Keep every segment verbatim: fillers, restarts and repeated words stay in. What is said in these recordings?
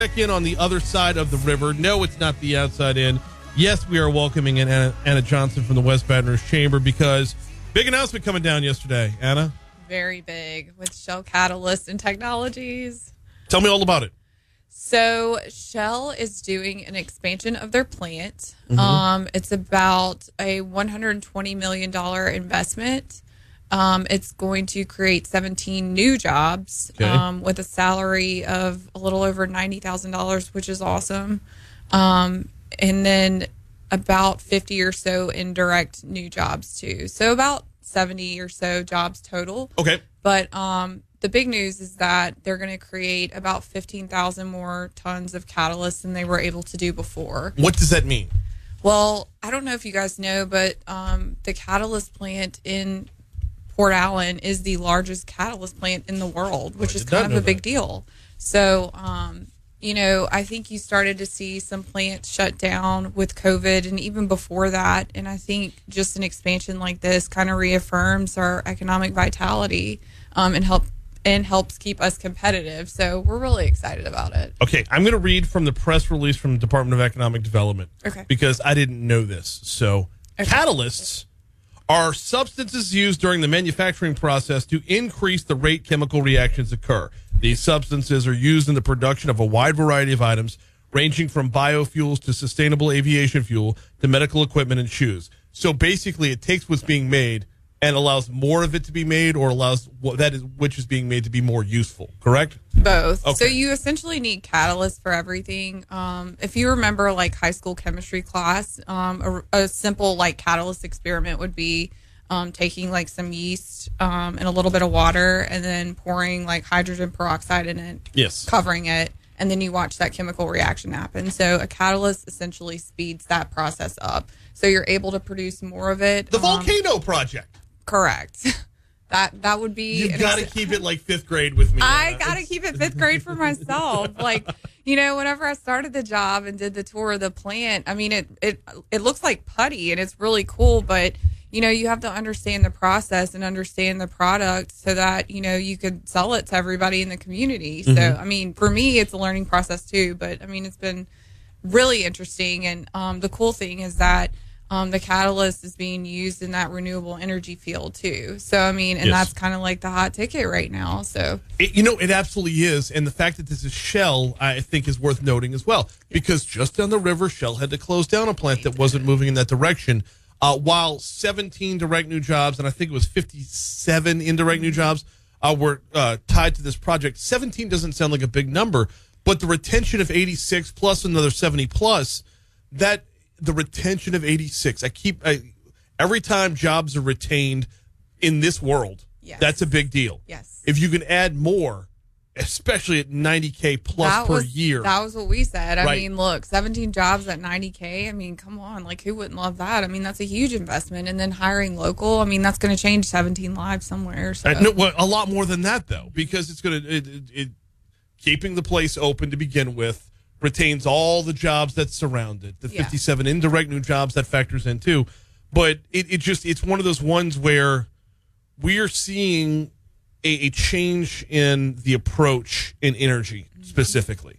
Check in on the other side of the river. No, it's not the outside in. Yes, we are welcoming in Anna, Anna Johnson from the West Baton Rouge Chamber because big announcement coming down yesterday. Anna? Very big with Shell Catalyst and Technologies. Tell me all about it. So Shell is doing an expansion of their plant. Mm-hmm. Um, it's about a one hundred twenty million dollars investment. Um, it's going to create seventeen new jobs okay. um, with a salary of a little over ninety thousand dollars, which is awesome. Um, and then about fifty or so indirect new jobs, too. So about seventy or so jobs total. Okay. But um, the big news is that they're going to create about fifteen thousand more tons of catalyst than they were able to do before. What does that mean? Well, I don't know if you guys know, but um, the catalyst plant in Port Allen is the largest catalyst plant in the world, which is kind of a big deal. So, um, you know, I think you started to see some plants shut down with COVID and even before that. And I think just an expansion like this kind of reaffirms our economic vitality um, and help and helps keep us competitive. So we're really excited about it. Okay, I'm going to read from the press release from the Department of Economic Development. Okay. Because I didn't know this. So okay. Catalysts are substances used during the manufacturing process to increase the rate chemical reactions occur. These substances are used in the production of a wide variety of items, ranging from biofuels to sustainable aviation fuel to medical equipment and shoes. So basically, it takes what's being made and allows more of it to be made, or allows what that is which is being made to be more useful. Correct? Both. Okay. So you essentially need catalysts for everything. Um, if you remember, like high school chemistry class, um, a, a simple like catalyst experiment would be um, taking like some yeast um, and a little bit of water, and then pouring like hydrogen peroxide in it. Yes. Covering it, and then you watch that chemical reaction happen. So a catalyst essentially speeds that process up, so you're able to produce more of it. The um, Volcano Project. Correct. That that would be. You got to ex- keep it like fifth grade with me. I got to keep it fifth grade for myself. Like, you know, whenever I started the job and did the tour of the plant, I mean, it it it looks like putty and it's really cool, but you know, you have to understand the process and understand the product so that you know you could sell it to everybody in the community. Mm-hmm. So, I mean, for me, it's a learning process too. But I mean, it's been really interesting, and um, the cool thing is that. Um, the catalyst is being used in that renewable energy field too. So, I mean, and yes. that's kind of like the hot ticket right now. So, it, you know, it absolutely is. And the fact that this is Shell, I think, is worth noting as well. Because just down the river, Shell had to close down a plant that wasn't moving in that direction. Uh, while seventeen direct new jobs, and I think it was fifty-seven indirect new jobs, uh, were uh, tied to this project. seventeen doesn't sound like a big number, but the retention of eighty-six plus another seventy plus, that... The retention of eighty-six. I keep I, every time jobs are retained in this world. Yes. That's a big deal. Yes. If you can add more, especially at ninety K plus that per was, year. That was what we said. I right. mean, look, seventeen jobs at ninety K. I mean, come on, like who wouldn't love that? I mean, that's a huge investment. And then hiring local. I mean, that's going to change seventeen lives somewhere. So. Uh, no, well, a lot more than that though, because it's going to it, it, it, keeping the place open to begin with. Retains all the jobs that surround it. The yeah. fifty-seven indirect new jobs that factors in too. But it, it just it's one of those ones where we are seeing a, a change in the approach in energy specifically.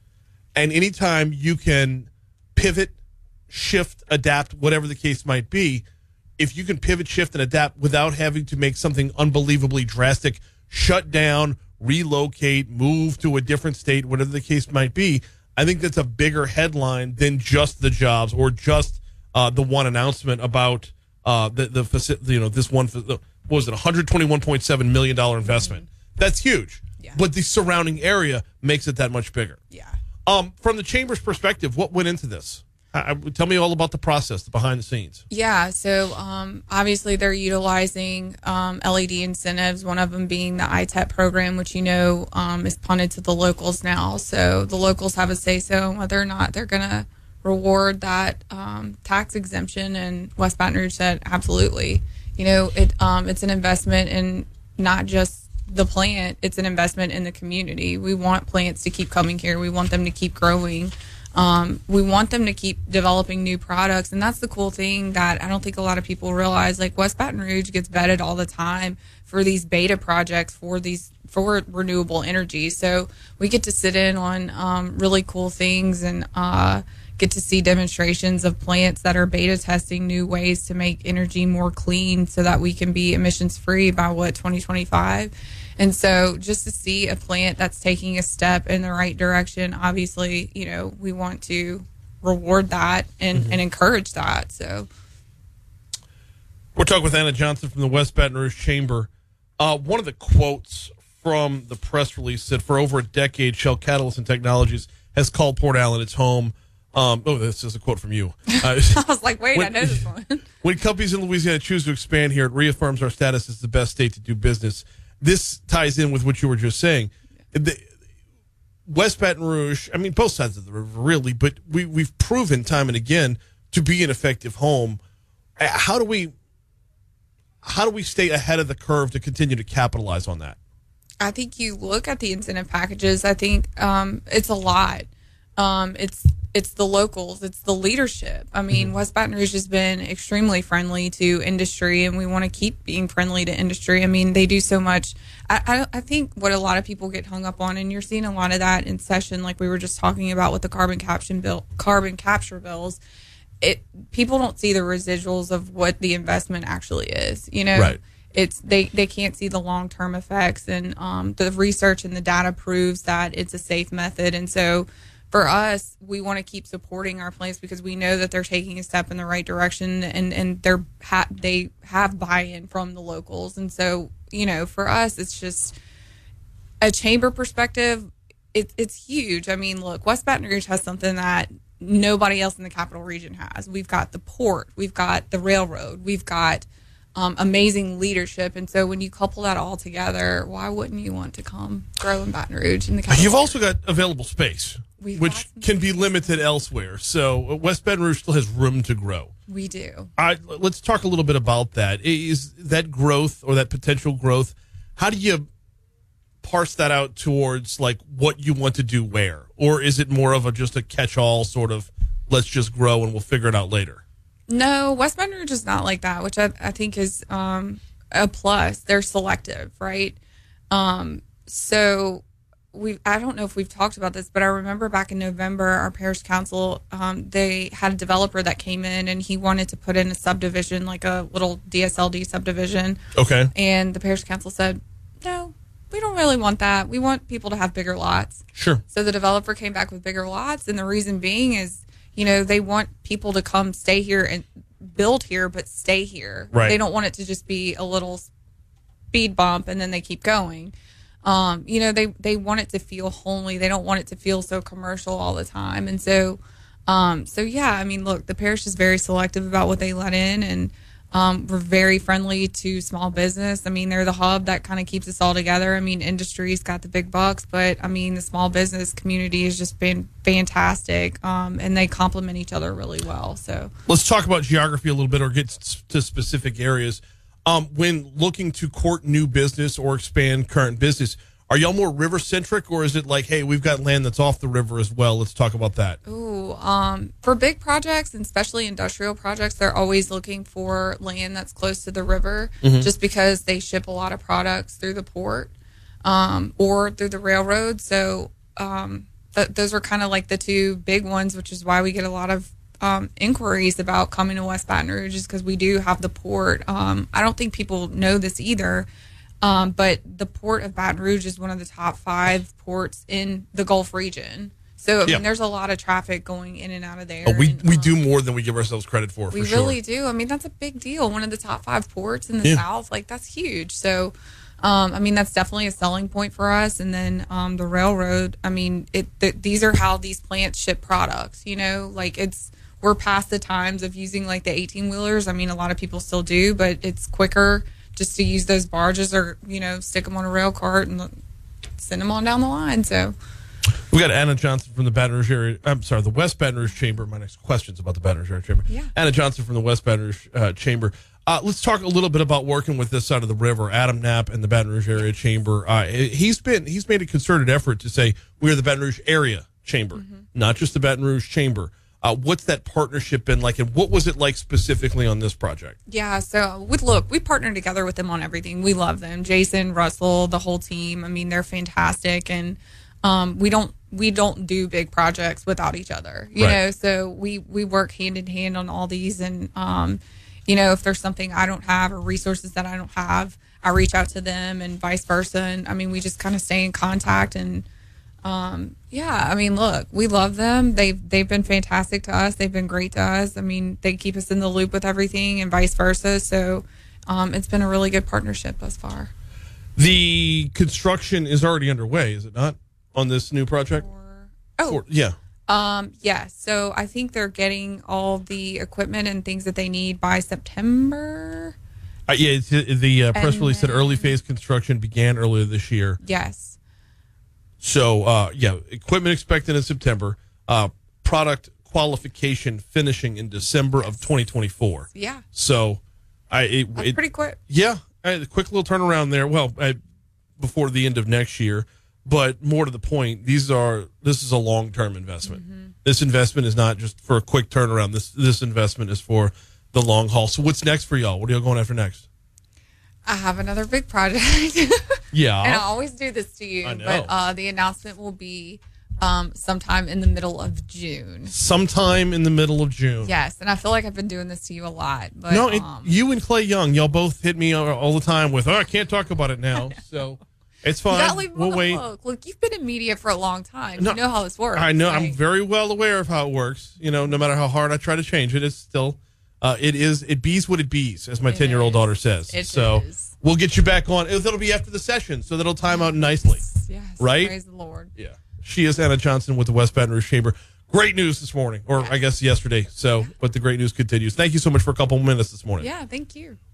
And anytime you can pivot, shift, adapt, whatever the case might be, if you can pivot, shift, and adapt without having to make something unbelievably drastic, shut down, relocate, move to a different state, whatever the case might be, I think that's a bigger headline than just the jobs or just uh, the one announcement about uh, the the you know this one what was it one hundred twenty-one point seven million dollars investment. Mm-hmm. That's huge, yeah. But the surrounding area makes it that much bigger. Yeah. Um, from the chamber's perspective, what went into this? I, I, tell me all about the process, the behind the scenes. Yeah, so um, obviously they're utilizing um, L E D incentives, one of them being the I T E P program, which you know um, is punted to the locals now. So the locals have a say-so on whether or not they're going to reward that um, tax exemption, and West Baton Rouge said absolutely. You know, it um, it's an investment in not just the plant, it's an investment in the community. We want plants to keep coming here. We want them to keep growing. Um, we want them to keep developing new products, and that's the cool thing that I don't think a lot of people realize. Like West Baton Rouge gets vetted all the time for these beta projects for these for renewable energy. So we get to sit in on um, really cool things and uh, get to see demonstrations of plants that are beta testing new ways to make energy more clean so that we can be emissions free by what twenty twenty-five. And so just to see a plant that's taking a step in the right direction, obviously, you know, we want to reward that and, mm-hmm. and encourage that. So we're talking with Anna Johnson from the West Baton Rouge Chamber. Uh, one of the quotes from the press release said, for over a decade, Shell Catalyst and Technologies has called Port Allen its home. Um, oh, this is a quote from you. Uh, I was like, wait, when, I know this one. When companies in Louisiana choose to expand here, it reaffirms our status as the best state to do business. This ties in with what you were just saying. The, West Baton Rouge, I mean, both sides of the river, really, but we, we've proven time and again to be an effective home. How do we... How do we stay ahead of the curve to continue to capitalize on that? I think you look at the incentive packages. I think um, it's a lot. Um, it's it's the locals. It's the leadership. I mean, mm-hmm. West Baton Rouge has been extremely friendly to industry, and we want to keep being friendly to industry. I mean, they do so much. I, I, I think what a lot of people get hung up on, and you're seeing a lot of that in session, like we were just talking about with the carbon capture bill, carbon capture bills. It people don't see the residuals of what the investment actually is. You know, right. It's they, they can't see the long term effects, and um, the research and the data proves that it's a safe method. And so, for us, we want to keep supporting our plants because we know that they're taking a step in the right direction, and and they're ha- they have buy in from the locals. And so, you know, for us, it's just a chamber perspective. It, it's huge. I mean, look, West Baton Rouge has something that nobody else in the capital region has. We've got the port, we've got the railroad, we've got um, amazing leadership. And so when you couple that all together, why wouldn't you want to come grow in Baton Rouge in the capital? You've also got available space, we've which can be limited elsewhere. So West Baton Rouge still has room to grow. We do. All right, let's talk a little bit about that. Is that growth or that potential growth, how do you parse that out towards like what you want to do where, or is it more of a just a catch-all sort of let's just grow and we'll figure it out later? No, West Baton Rouge is not like that, which I, I think is um, a plus. They're selective, right? Um, so we I don't know if we've talked about this, but I remember back in November, our parish council, um, they had a developer that came in and he wanted to put in a subdivision, like a little D S L D subdivision. Okay. And the parish council said, no, we don't really want that. We want people to have bigger lots. Sure. So the developer came back with bigger lots, and the reason being is, you know, they want people to come stay here and build here, but stay here. Right. They don't want it to just be a little speed bump and then they keep going. Um, you know, they, they want it to feel homely. They don't want it to feel so commercial all the time. And so, um, so yeah, I mean, look, the parish is very selective about what they let in, and Um, we're very friendly to small business. I mean, they're the hub that kind of keeps us all together. I mean, industry's got the big bucks, but I mean, the small business community has just been fantastic, um, and they complement each other really well. So let's talk about geography a little bit, or get to specific areas. Um, when looking to court new business or expand current business, are y'all more river centric, or is it like, hey, we've got land that's off the river as well? Let's talk about that. Ooh, um, for big projects, and especially industrial projects, they're always looking for land that's close to the river, mm-hmm. just because they ship a lot of products through the port um, or through the railroad. So um, th- those are kind of like the two big ones, which is why we get a lot of um, inquiries about coming to West Baton Rouge, is because we do have the port. Um, I don't think people know this either. Um, but the port of Baton Rouge is one of the top five ports in the Gulf region. So, I mean, yeah. there's a lot of traffic going in and out of there. Oh, we and, we um, do more than we give ourselves credit for, we for sure. really do. I mean, that's a big deal. One of the top five ports in the yeah. South. Like, that's huge. So, um, I mean, that's definitely a selling point for us. And then um, the railroad, I mean, it th- these are how these plants ship products, you know? Like, it's we're past the times of using, like, the eighteen-wheelers. I mean, a lot of people still do, but it's quicker just to use those barges, or, you know, stick them on a rail cart and send them on down the line. So we got Anna Johnson from the Baton Rouge area. I'm sorry, the West Baton Rouge Chamber. My next question's about the Baton Rouge area Chamber. Yeah. Anna Johnson from the West Baton Rouge uh, Chamber. Uh, let's talk a little bit about working with this side of the river. Adam Knapp and the Baton Rouge area Chamber. Uh, he's been he's made a concerted effort to say we are the Baton Rouge area Chamber, mm-hmm. not just the Baton Rouge Chamber. Uh, what's that partnership been like, and what was it like specifically on this project? Yeah, so with Look, we partner together with them on everything. We love them. Jason, Russell, the whole team. I mean, they're fantastic, and um, we don't we don't do big projects without each other. You Right. know, so we we work hand in hand on all these, and um, you know, if there's something I don't have or resources that I don't have, I reach out to them, and vice versa. And I mean, we just kind of stay in contact and. Um, yeah, I mean, look, we love them. They've, they've been fantastic to us. They've been great to us. I mean, they keep us in the loop with everything and vice versa. So, um, it's been a really good partnership thus far. The construction is already underway, is it not, on this new project? For, oh, For, yeah. um, yeah. So I think they're getting all the equipment and things that they need by September. Uh, yeah, it's, uh, the uh, press And release said then- early phase construction began earlier this year. Yes. So, uh, yeah, equipment expected in September. Uh, product qualification finishing in December of twenty twenty-four. Yeah. So, I it, That's it- pretty quick. Yeah, a quick little turnaround there. Well, I, before the end of next year, but more to the point, these are this is a long term investment. Mm-hmm. This investment is not just for a quick turnaround. This this investment is for the long haul. So, what's next for y'all? What are y'all going after next? I have another big project. Yeah, And I always do this to you, I know. but uh, the announcement will be um, sometime in the middle of June. sometime in the middle of June. Yes, and I feel like I've been doing this to you a lot. But No, it, um, you and Clay Young, y'all both hit me all, all the time with, oh, I can't talk about it now. So it's you fine. gotta leave them We'll on wait. the hook. Look, you've been in media for a long time. No, you know how this works. I know. Like, I'm very well aware of how it works. You know, no matter how hard I try to change it, it's still, uh, it is, it bees what it bees, as my It ten-year-old is. daughter says. It so is. we'll get you back on. That'll be after the session, so that'll time out nicely. Yes, Right? Praise the Lord. Yeah. She is Anna Johnson with the West Baton Rouge Chamber. Great news this morning, or I guess yesterday. So, but the great news continues. Thank you so much for a couple minutes this morning. Yeah, thank you.